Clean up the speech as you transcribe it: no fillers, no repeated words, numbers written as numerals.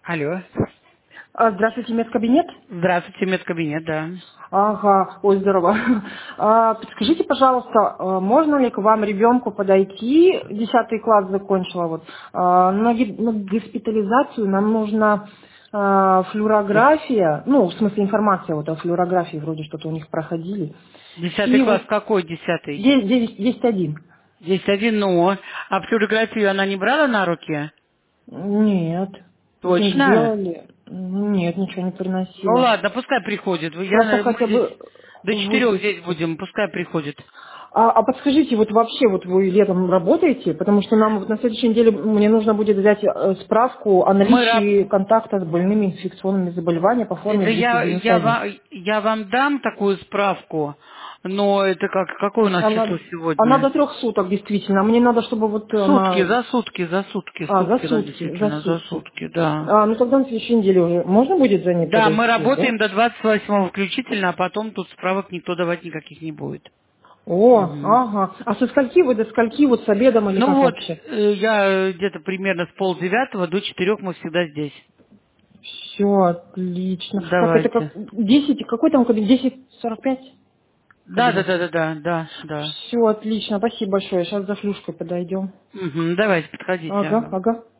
Алло. Здравствуйте, медкабинет. Здравствуйте, медкабинет, да. Ага, ой, здорово. Подскажите, пожалуйста, можно ли к вам ребенку подойти, 10 класс закончила, вот, на госпитализацию нам нужна флюорография, ну, в смысле информация вот о флюорографии, вроде что-то у них проходили. Десятый И класс вот какой десятый? 10-1. 10-1, ну. А флюорографию она не брала на руки? Нет. С ней Точно? сделали. Нет, ничего не Ну приносила. ладно, пускай приходит. Просто Мы хотя здесь бы до 4 здесь выписку. будем, пускай приходит. А подскажите, вот вообще вот вы летом работаете? Потому что нам вот на следующей неделе мне нужно будет взять справку о Мы наличии контакта с больными инфекционными заболеваниями по форме Это $291. я вам дам такую справку, но это какое у нас число Она сегодня? до 3 суток действительно. А мне надо, чтобы вот Сутки, она... За сутки, да, сутки, за действительно, за сутки. сутки, да. Ну тогда на следующей неделе уже можно будет за ней Да, мы подойти, да? работаем до 28 включительно, а потом тут справок никто давать никаких не будет. О, Мгм. ага. А со скольки вы до скольки, вот с обедом или Ну как вот, вообще? я где-то примерно с полдевятого до 4 мы всегда здесь. Все, отлично. Так, это как Давайте. 10, какой там кабинет? 10:45 Да, да, кабинет? да, да, да, да, да. Все, отлично. Спасибо большое. Сейчас за флюшкой подойдем. Мгм, давайте, подходите, Ага, ага. ага.